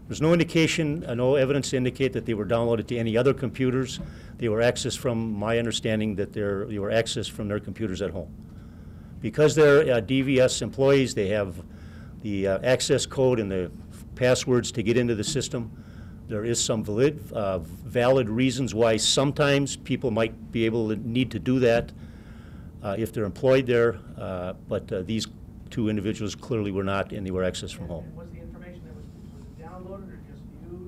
There's no indication, no evidence to indicate that they were downloaded to any other computers. They were accessed from, my understanding, that they were accessed from their computers at home. Because they're DVS employees, they have the access code and the passwords to get into the system. There is some valid reasons why sometimes people might be able to need to do that if they're employed there, but these two individuals clearly were not, and they were accessed from home. Was the